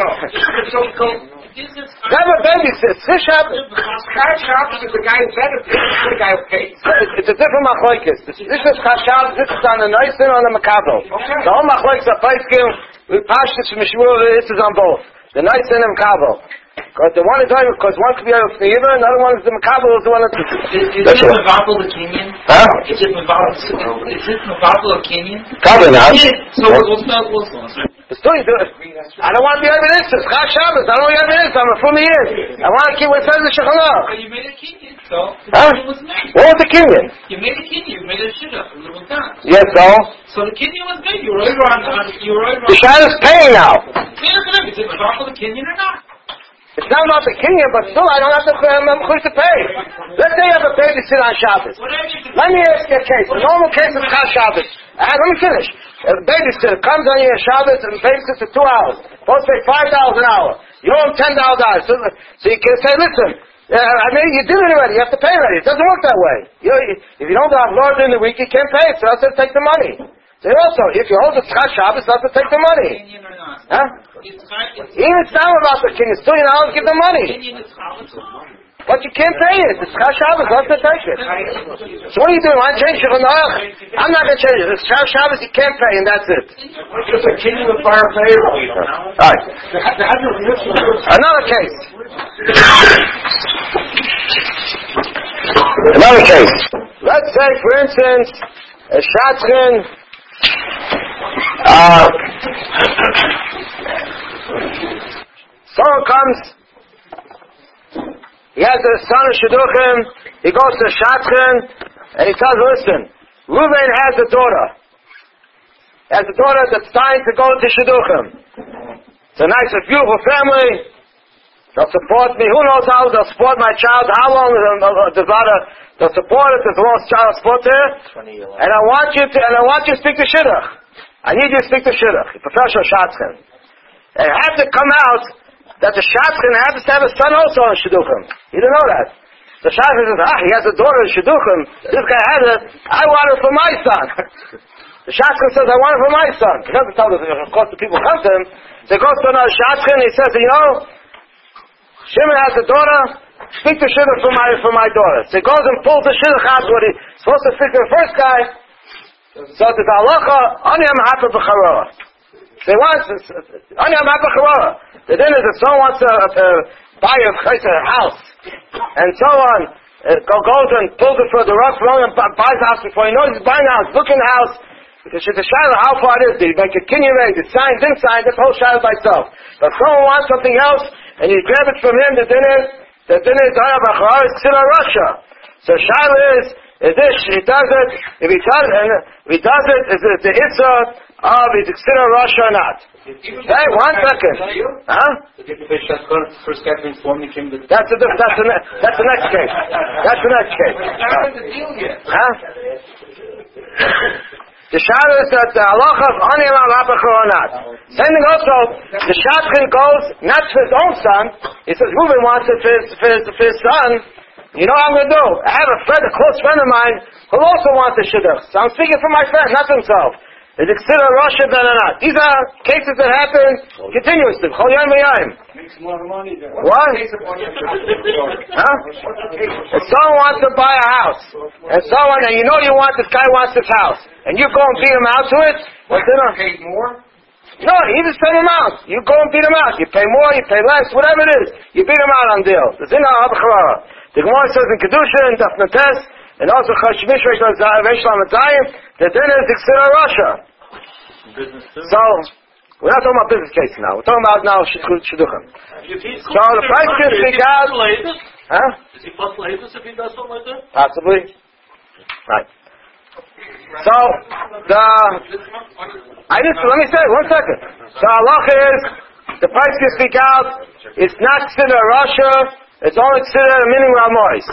Have a babysitter. This Shabbos. Shabbos is the guy who said it. This is the guy who pays. It's a different machlokes. This is Shabbos. This is on the Nisan on the Makabel. Okay. The whole machlokes are Paiskim. We Pashtus from Mishmur. This is on both. The Nisan and Makabel. Because the one is only because one could be on the Yiva, another one is the Makabel is the one that's. Is it Mavabel a Kenyan? Huh? Is it Mavabel a Kenyan? Probably not. So we'll start with one. Still, you do it. I don't want to be evidence. It's Chag Shabbos. I don't want evidence. I'm a from the years. I want to keep what it says in the Shechanah. But you made a Kenyan, so Huh? it was made. What was the Kenyan? You made a Kenyan, you made a shidduch, it was done. Yes, so? So the Kenyan was made. You were over on The Shabbos paying now. Is it Mavabel a Kenyan or not? It's not about the Kenyan, but still, I don't have to pay. Let's say you have a babysitter on Shabbos. Let me ask you a case. A normal case of Chag Shabbos. Let me finish. A babysitter comes on your Shabbos and babysits for 2 hours. Supposed to pay $5 an hour. You owe him $10. So you can say, listen, you did it already. You have to pay already. It doesn't work that way. If you don't have Lord in the week, you can't pay it. So that's to take the money. So also, if you hold the Chag Shabbos, that's to take the money. Huh? Even it's not about the king. It's still you're not allowed to give the money. But you can't pay it. It's Chag Shabbos. Let's not take it. So what are you doing? I'm changing Shulchan. I'm not going to change it. It's Chag Shabbos. You can't pay, and that's it. Just a king of the fire payroll. All right. Another case. Another case. Let's say, for instance, a shadchan. Someone comes He has a son of Shidduchim. He goes to Shatchen, and he tells, listen, Reuven has a daughter. He has a daughter that's dying to go to Shidduchim. It's a nice, beautiful family. They'll support me. Who knows how they'll support my child? How long they'll support it? There's a long child support there. And I want you to speak to Shidduch. I need you to speak to Shidduch, Professor Shatchen. And it had to come out that the Shatchen had to have a son also in Shidduchim. He didn't know that. The Shatchen says, he has a daughter in Shidduchim. This guy has it. I want it for my son. The Shatchen says, I want it for my son. He doesn't tell them, of course, the people come to him. So he goes to another Shatchen, he says, Shimon has a daughter, speak to Shidduch for my daughter. So he goes and pulls the Shidduch out what he's supposed to speak to the first guy. So the halacha, Anyam Hapa B'Charora. So he wants, Anyam Hapa B'Charora. The din is if someone wants to buy a house, and someone goes and pulls it for the rough loan and buys the house before he knows he's buying the house, looking the house, because the shadow how far it is, did he make a kinyan, did sign, didn't sign, this whole shadow by itself. But if someone wants something else, and you grab it from him, the din is Anyam B'Charora is Tzila Russia. So shadow is this, he does it, if he does it, is it the Itzah of is it Tzila Russia or not? Hey, 1 second. Huh? First guy to inform me came to that's the next case. That's the next case. Huh? The shadow is that the halacha of Anyam Hapa B'Charora or not. Same thing also, the Shatchen goes not to his own son. He says Reuben wants it for his son. You know what I'm going to do? I have a close friend of mine who also wants a Shidduch. So I'm speaking for my friend, not himself. Is it considered Russia then or not? These are cases that happen continuously. Makes more money than what? Huh? If someone wants to buy a house, and this guy wants this house, and you go and beat him out to it, pay more? No, he just send him out. You go and beat him out. You pay more, you pay less, whatever it is. You beat him out on deal. The Gemara says in Kedusha and Daf Nates, and also Chashmish Reish Lamatayim, the din is Tzila Russia. So, we're not talking about business cases now. We're talking about now Shidduchim. So the price can speak out. Huh? Is he plus latest if he does something like that? Possibly. Right. So, let me say, 1 second. So halacha is, the price can speak out, it's not Tzila Russia, it's only Tzila meaning Ramois.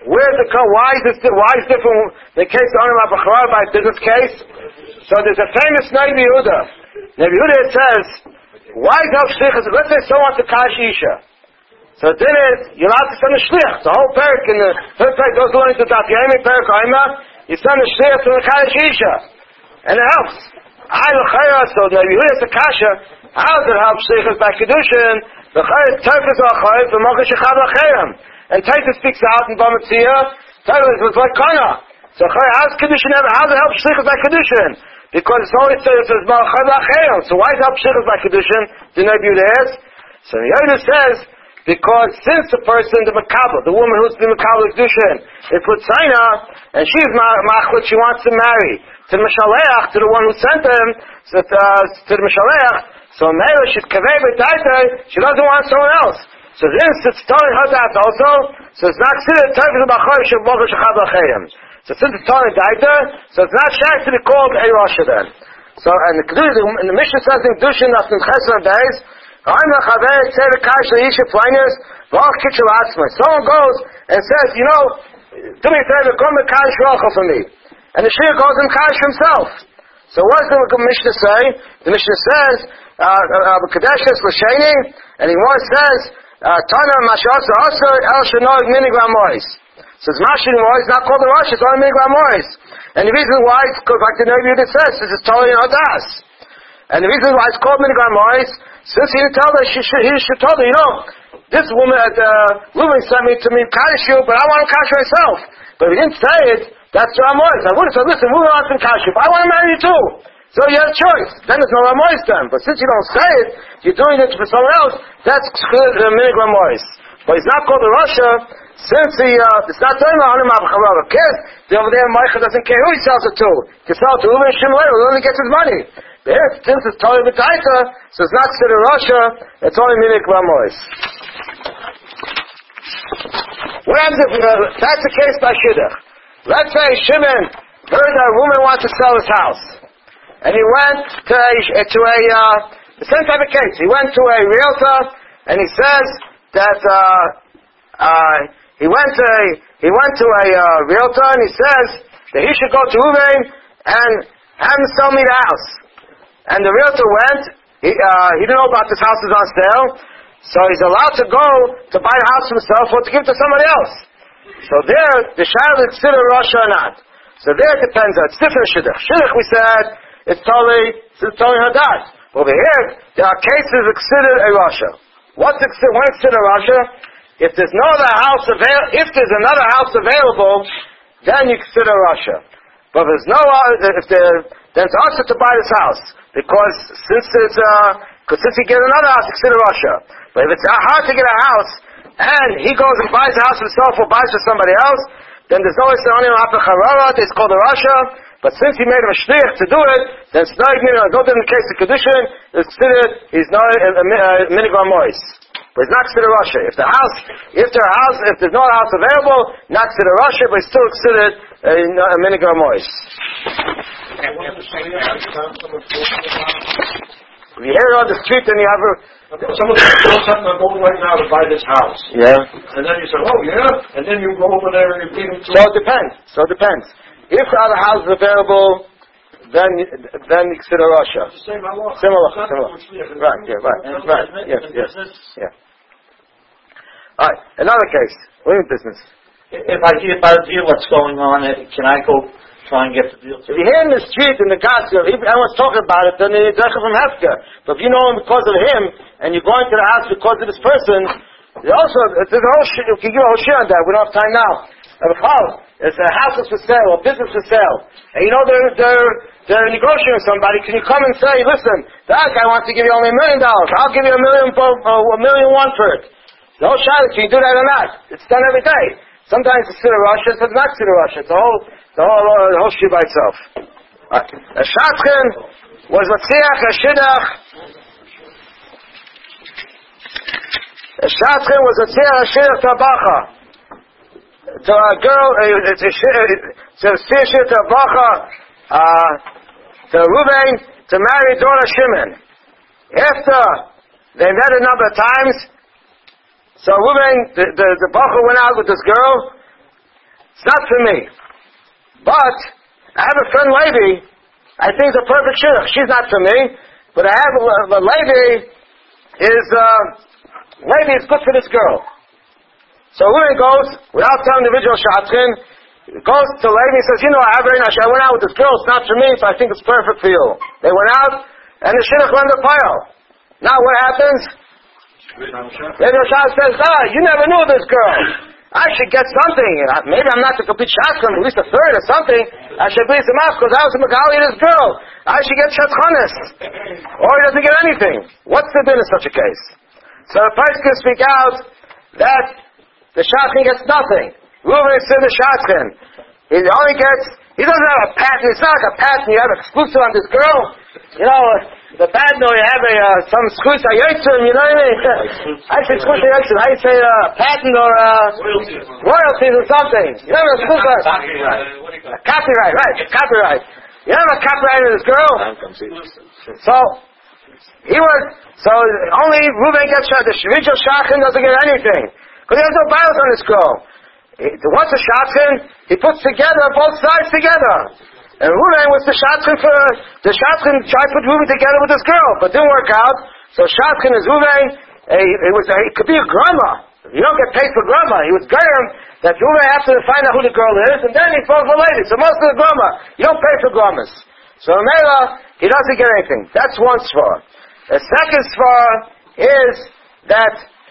Why is it different in the case of Anyam Hapa B'Charora by business case? So there's a famous Navi Yehuda. Navi Yehuda says, why is no shlichus? Let's say someone wants to kash isha. So then you're allowed to send a shlich. The whole parak in the third parak goes along to Daf Yomi, parak Oima, you send a shlich to the kash isha. And it helps. So Navi Yehuda is a kasha. How does it help shlichus by Kedushin? The chayr turfus or chayr, the mocha shechad l'chayram. And Taita speaks out in Bamatzia. Taita was like Kana. So how's Kedushin ever? How does it help Shlichus by Kedushin? Because it's always says it's Malchad L'Achayim. So why does it help Shlichus by Kedushin? The Nabi Yehuda. So the Yehuda says because since the person, the Makabel, the woman who's been Makabel Kedushin, is Lutzayna, and she's Machlit, she wants to marry to the Meshaleach, to the one who sent him, to the Meshaleach. So Mela she's Kaveh B'Taita. She doesn't want someone else. So this it's telling her that also. So it's not considered Tevez B'Achar Shavog Shachad L'Chayim. So since it's telling Daita, so it's not shaykh to be called a Rasha then. So and the Mishnah says in Kedushin Nafim Chesed Beis, I'm the Chavei Tzedek Kash Leisha Plainis V'Al Kitchel Atzma. Someone goes and says, do me a favor, come and Kash Rachel for me, and the Shia goes and Kash himself. So what does the Mishnah say? The Mishnah says Kadeshes L'Sheni, and he once says Tana Mashasa Asa El Shanoig Minigram Mois. Says Mashin Mois not called the Rosh, it's only Minigram Mois. And the reason why it's called, like the Nabi Yehuda says, is it's totally in Hadas. And the reason why it's called Minigram Mois, since he didn't tell her, he should tell her, this woman at Reuben sent me to Kaddish you, but I want to Kaddish myself. But if he didn't say it, that's Ramois. I would have said, listen, Reuben wants to Kaddish you, but I want to marry you too. So you have a choice. Then there's no Ramois then. But since you don't say it, you're doing it for someone else, that's Minigram Mois. But he's not called the Russia, since it's not telling the Anyam Hapa B'Charora. The over there, Micah doesn't care who he sells it to. He can sell it to Reuben Shimon, who only gets his money. But since it's Torah B'Taita, so it's not considered Russia, it's only Minigram Mois. That's the case by Shidduch. Let's say Shimon heard that a woman wants to sell his house. And he went to the same type of case. He went to a realtor and he says that, he went to a realtor and he says that he should go to Ruvain and have him sell me the house. And the realtor went, he didn't know about this house is on sale, so he's allowed to go to buy the house himself or to give it to somebody else. So there, the child is considered Russia or not. So there it depends on, it's different Shidduch. Shidduch we said, it's totally Hadat. Over here, there are cases considered a Russia. What's considered Russia? If there's no other house if there's another house available, then you consider Russia. But if there's no other, then it's also to buy this house. Because since you get another house, you consider Russia. But if it's hard to get a house, and he goes and buys a house himself or buys for somebody else, then there's always an Onim Apacharara, it's called a Russia. But since he made him a shliach to do it, then it's not in the case of Kedushin, it's considered, he's not a Minigar Mois. But it's not considered Russia. If there's no house available, not considered Russia, but it's still considered a Minigar Mois. If you hear it on the street, then you have someone says something, I'm going right now to buy this house. Yeah. And then you say, oh yeah? And then you go over there and you beat him. So it depends. If the other house is available, then you consider Russia. Similar. Right, yeah. Alright, another case. What is business? If I hear what's going on, can I go try and get the deal too? If you hear in the street, in the gossip, if everyone's talking about it, then it's from Hefka. But if you know him because of him, and you're going to the house because of this person, also, there's a whole you can give a whole shit on that. We don't have time now. It's a house is for sale, or business for sale. And you know they're negotiating with somebody. Can you come and say, listen, that guy wants to give you only $1 million. I'll give you $1.1 million for it. The whole shot, can you do that or not? It's done every day. Sometimes it's considered Russia, sometimes not considered Russia. It's the whole shit by itself. Right. A Shatkin was Matziach, a Shidduch. A Shatkin was Matziach, a Shidduch to a Bacha. To a girl, to a Bacha, to Ruvain, to marry daughter Shimon. After they met a number of times, so Ruvain, the Bacha went out with this girl. It's not for me. But I have a friend Levi. I think it's a perfect shidduch. She's not for me. But I have Levi is good for this girl. So Ruvain goes, without telling the original Shatkin, goes to Levi and says, I went out with this girl. It's not for me, but I think it's perfect for you. They went out, and the shidduch went to pile. Now what happens? Maybe Shah says, you never knew this girl. I should get something. Maybe I'm not the complete shotgun, at least a third or something. I should be some because I was a Magali of this girl. I should get Shatchanis. Or he doesn't get anything. What's the din in such a case? So the person can speak out that the shotgun gets nothing. Reuven said the shotgun. He doesn't have a patent. It's not like a patent you have exclusive on this girl. The bad no, you have some exclusive yotzim, you know what I mean? I say exclusive yotzim. I say patent or royalties or something. You have a exclusive copyright, right? Copyright. You have a copyright of this girl. So only Reuven gets shot. The Shvichel Shachin doesn't get anything because he has no bias on this girl. Once a Shachin, he puts together both sides together. And Reuven was the Shatkin tried to put Reuven together with this girl, but didn't work out. So Shatkin is Reuven. It could be a grandma. You don't get paid for grandma. He was Gayim that Reuven has to find out who the girl is, and then he falls for lady. So most of the grandma, you don't pay for grandmas. So Mela, he doesn't get anything. That's one svar. The second svar is that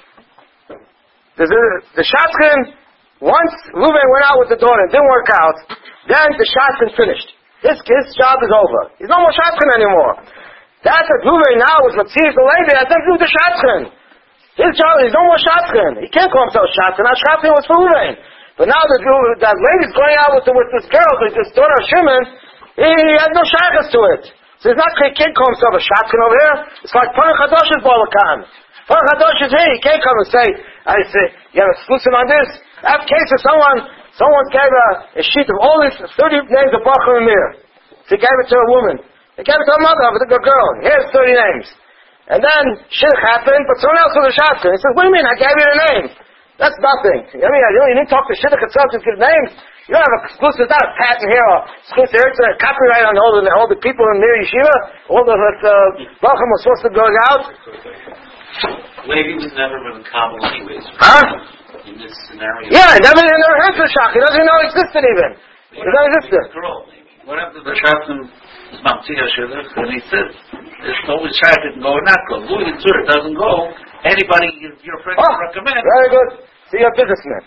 the Shatkin, once Reuven went out with the daughter, it didn't work out. Then the Shatkin finished. His job is over. He's no more Shatkin anymore. That's what Reuven now was Matziach the lady. I think do the Shatkin. His job is no more Shatkin. He can't call himself Shatkin. Now Shatkin was for Reuven. But now that lady's going out with this girl, with this daughter of Shimon, he has no Shakas to it. So he can't call himself a Shatkin over here. It's like Parach Hadosh is Balakan. Parach Hadosh is here. He can't come and say, I say, you have exclusive on this? I have a case of someone gave a sheet of all these 30 names of Bachar and Mir. They gave it to a woman. They gave it to a mother of a girl. Here's 30 names. And then shidduch happened, but someone else was a shotgun. He says, what do you mean? I gave you the name. That's nothing. I mean, you didn't talk to shidduch itself to give names. You don't have exclusive, it's not a patent here or exclusive. It's a copyright on all the people in Mir Yeshiva. All the Bachar was supposed to go out. Levi was never in Kabul anyways. Huh? In this scenario. Yeah, never heard of Shach. He doesn't even know it existed even. It doesn't exist. What happened to the Shafin is Mamtia Shidduch? And he says, it's always Shach it can go or not go. Louis Tzur doesn't go. Anybody your friend can recommend. Very good. See, you're a businessman.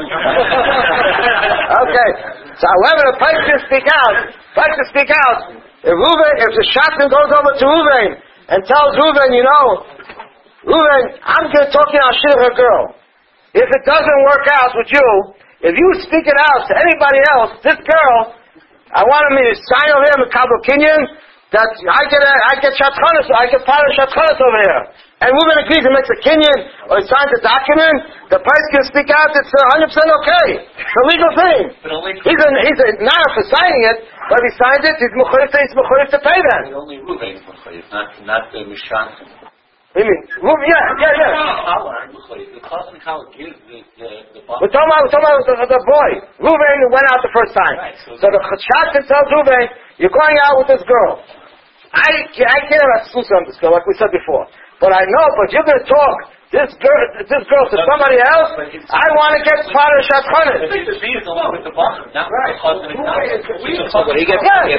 Okay. So however the Pike can speak out. If the Shafin goes over to Reuven and tells Reuven, Reuven, I'm going to talk to you on shidduch a girl. If it doesn't work out with you, if you speak it out to anybody else, this girl, I want me to sign over here in Kabul Kinyan that I get shatchanas, I get part of shatchanas over here. And Reuven agrees and makes a Kinyan or he signs a document. The price can speak out. It's 100% okay. It's a legal thing. He's a not for signing it, but if he signs it, he's mechuyev to pay that. Only Reuven is mechuyev, not the Mishan. What do you mean? Yeah. The Chazan Kala gives the We're talking about the boy. Reuven went out the first time. Right, so the Shadchan tells Reuven, you're going out with this girl. I can't have exclusive on this girl, like we said before. But I know, you're going to talk this girl to somebody else. I want to get part of Shadchanis. The fee is along with the Bachar, not right. When he gets paid,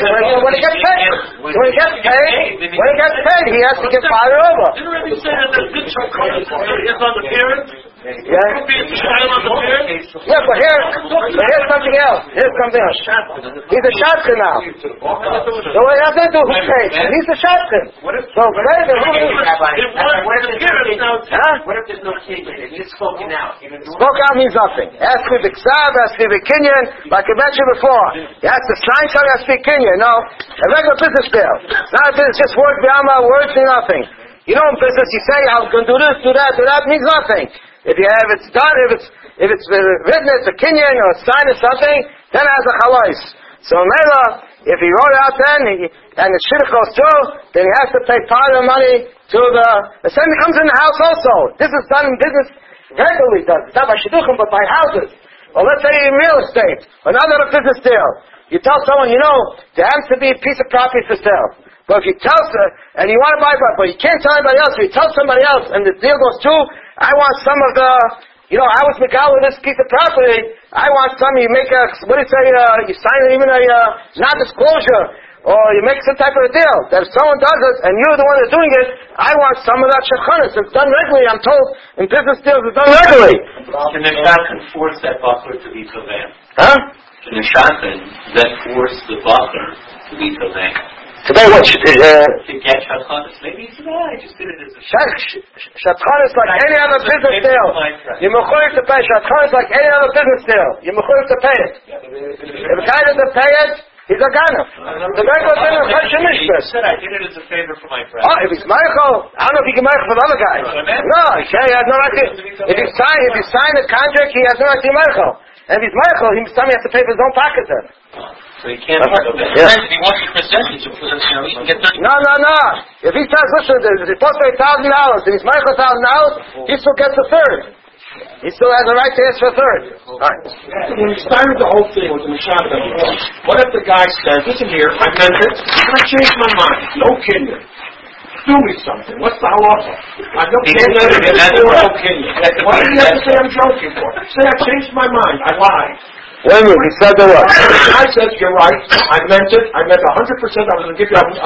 he has to get part over. Didn't really say that the good Shadchanis is on the parent? Yeah, but here's something else. He's a shotgun now. So what have they do? Who pays? He's a shotgun. What if there's no kid? It's just spoken out. Spoke out means nothing. Ask me the Ksav, ask me the Kinyan, like I mentioned before. You have to sign something, I speak Kinyan. No, a regular business deal. Not a business, just words mean nothing. In business you say, I'm going to do this, do that means nothing. If it's done, if it's written, it's a kinyan or a sign or something, then it has a chalais. So Mela, if he wrote it out then, and the shidduch goes through, then he has to pay part of the money to the same comes in the house also. This is done in business regularly done. It's not by shidduchim, but by houses. Or let's say in real estate, another business deal. You tell someone, there has to be a piece of property for sale. But if you tell and you want to buy, but you can't tell anybody else, if you tell somebody else, and the deal goes through, I want some of the, I was Miguel with this piece of property, I want some, you make you sign even a non-disclosure, or you make some type of a deal, that if someone does it, and you're the one that's doing it, I want some of that shadchanis. It's done regularly, I'm told, in business deals it's done regularly. Can the shotgun force that Bachar to be Tovan? Huh? Can the shotgun then force the Bachar to be Tovan? Today what? To get Shadchanis. Maybe he said, I just did it as a Shadchanis like any other business deal. You're mechuyev to pay. Shadchanis like any other business deal. You're mechuyev to pay it. If a guy doesn't pay it, he's a ganef. The regular thing is Choshen Mishpat. He said, I did it as a favor for my friend. Oh, if he's Meichel, I don't know if he can Meichel for the other guy. No, he has no right to. If he sign the contract, he has no right to Meichel. And if he's Meichel, he has to pay for his own pocket then. So he can't. If he wants a percentage, he can get 30%. No. If he says, listen, he's supposed to pay $1,000, and he's Meichel $1,000, he still gets a third. He still has the right to ask for a third. Right. When we started the whole thing with the Mishana, what if the guy says, listen here, I meant it, I changed my mind. No kidding. Do me something. What's the halacha? I don't care that it is no kidding. Why do you have to say I'm joking for? Say I changed my mind. I lied. Wait a minute, he said that what? I said, you're right, I meant it, I meant 100%, I was going to give you $5,000,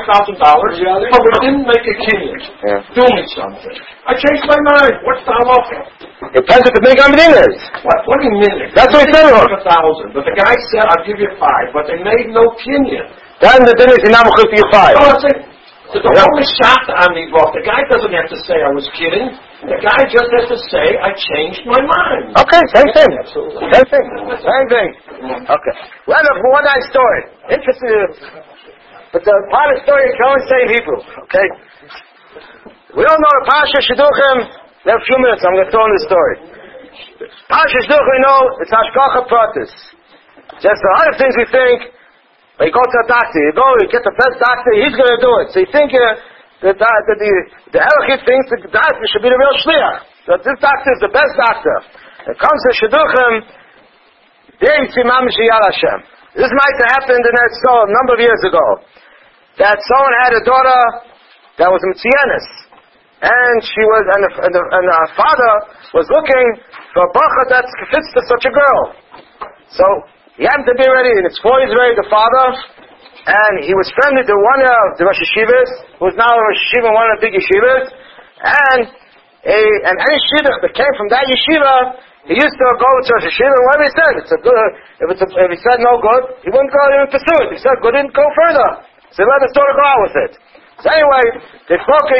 but we didn't make a kinyan. Yeah. Do me something. I changed my mind. What's the halacha? Depends what the big Amidin is. What do you mean? That's what he said. 1,000, but the guy said, I'll give you 5, but they made no kinyan. Then the din is, you're not mechuyev to your 5. Oh, the whole is shot on me, Bob. The guy doesn't have to say I was kidding. The guy just has to say I changed my mind. Okay, same thing. Same thing. Okay. Well, a one-night story. Interesting. But the part of the story can only say in Hebrew. Okay. We all know the Pasha Shidduchim In a few minutes, I'm going to throw in the story. Parshas Shidduch, we know, it's Hashgacha Pratis. Just the other things we think, you go to a doctor, you get the best doctor, he's going to do it. So you think the Elohim thinks that the doctor should be the real shliach. So this doctor is the best doctor. It comes to Shidduchim, there you see Mamash Yad Hashem. This might have happened in that soul a number of years ago. That someone had a daughter that was Mitzianis. And she was, and her father was looking for a bracha that fits to such a girl. So he happened to be ready, and it's 4 years ready, the father, and he was friendly to one of the Rosh Yeshivas, who is now a Rosh Yeshiva in one of the big yeshivas, and any shidduch that came from that yeshiva, he used to go to Rosh Yeshiva, and whatever he said, if he said no good, he wouldn't go even pursue it. If he said good, he didn't go further. So he let the story go out with it. So anyway, they spoke from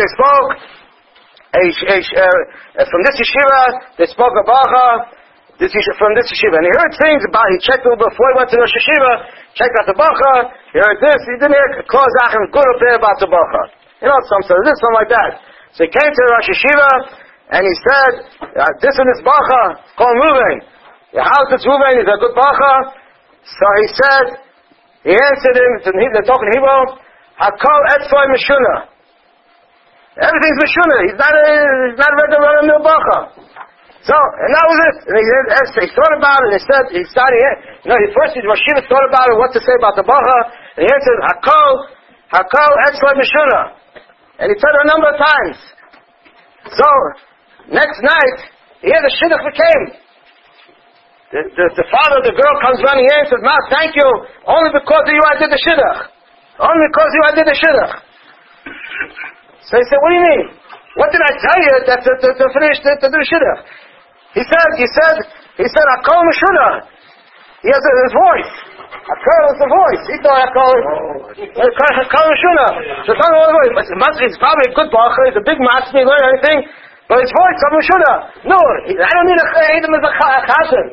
this yeshiva, they spoke a bracha, from this yeshiva. And he heard things about, he checked it before he went to Rosh Yeshiva, checked out the bracha, he heard this, he didn't hear Klor Zachem good or bad about the bracha. You know, some said this, something like that. So he came to the Rosh Yeshiva, and he said, this and this bracha, call him Ruvain. How's this Ruvain? Is a good bracha? So he said, he answered him, they're talking Hebrew, Hakol Etzvoi Meshuna. Everything's Meshuna. He's not a regular run-of-the-mill bracha. So, and that was it. And he thought about it, and he started, first Rosh Yeshiva thought about it, what to say about the bracha, and he answered, Hakol Etzvoi Meshuna. And he said it a number of times. So, next night, he had a shidduch that came. The father of the girl comes running in and says, Ma, thank you, only because of you I did the shidduch. Only because you I did the shidduch. So he said, what do you mean? What did I tell you to finish to do the shidduch? He said, Hakol Meshuna. He has his voice. Hakol is the voice. He thought Hakol Meshuna. So it's not all the voice. It's probably a good bracha. He's a big master. He learned anything. But his voice, Hakol Meshuna. No, I don't need Edom as a chazan.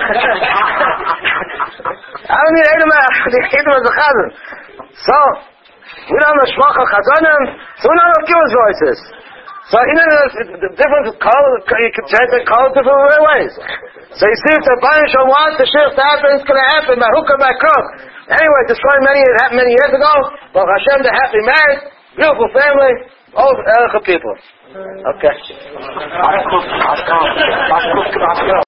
I don't need Edom as a chazan. So, we don't have Shmach HaChazanim, so we don't have Kivas voices. So, the difference of color, you can change the color different ways. So you see, if the Baruch Shalom wants the shift to happen, it's going to happen by hook or by crook. Anyway, this story it happened many years ago. Baruch Hashem, they're happily married, beautiful family, all Erecha people. Okay.